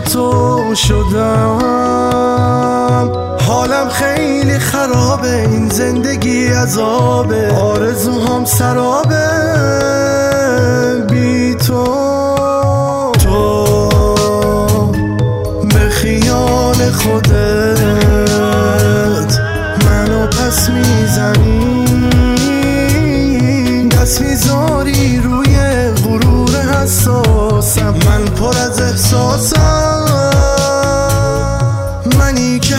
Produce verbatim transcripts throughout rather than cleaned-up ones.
تو شدم. حالم خیلی خرابه، این زندگی عذابه، آرزوهام سرابه بی تو. تو به خیال خودت منو پس میزنی، دست میذاری روی غرور حساسم. من پر از احساسم، منی که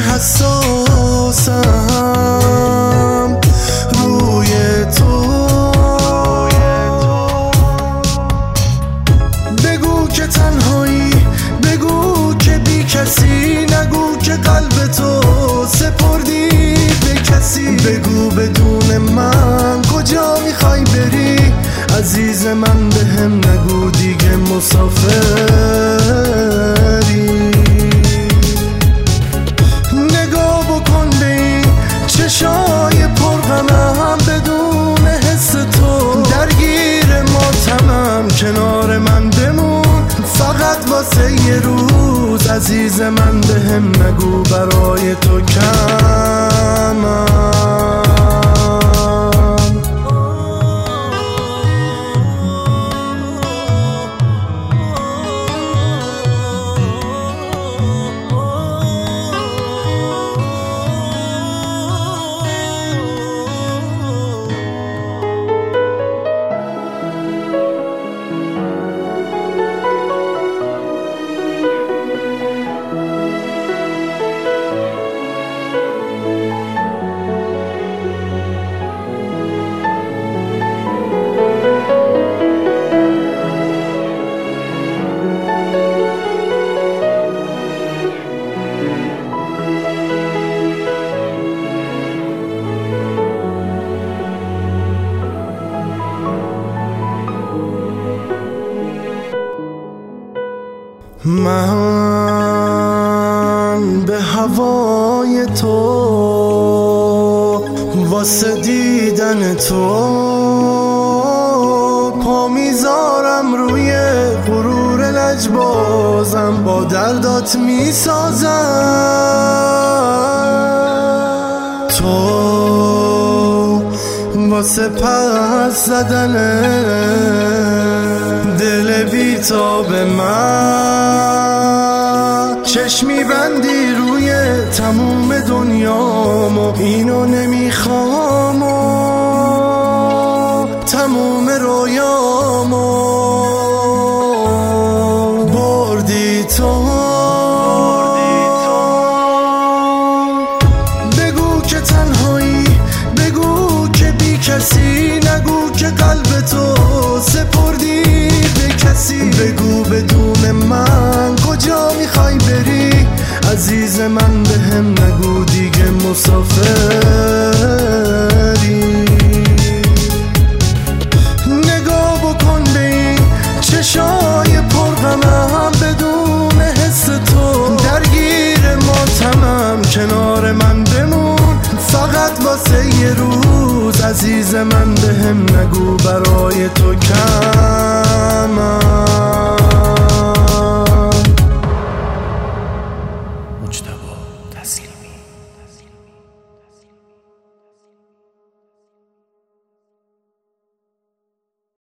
حساسم روی تو. بگو که تنهایی، بگو که بی کسی، نگو که قلب تو سپردی به کسی. بگو بدون من کجا میخوای بری عزیز من، به هم نگو دیگه مسافری. نگاه بکن به این چشای پرغمم، بدون حس تو درگیر ماتمم. کنار من بمون فقط واسه یه روز عزیز من، به هم نگو برای تو کمم. من به هوای تو واسه دیدن تو پا میذارم، روی غرور لجبازم با دردات میسازم. تو واسه پس زدن دل بیتاب من چشمی بندی روی تموم دنیامو، اینو نمیخوام و تموم رویامو بردی تو. بگو که تنهایی، بگو که بی کسی، نگو که قلب تو سپردی به کسی. بگو بدون من کجا میخوای بری عزیز من، به هم نگو دیگه مسافری. نگاه بکن به این چشای پرغمم، بدون حس تو درگیر ماتمم. کنار من بمون فقط واسه یه روز عزیز من، به هم نگو برای تو کمم.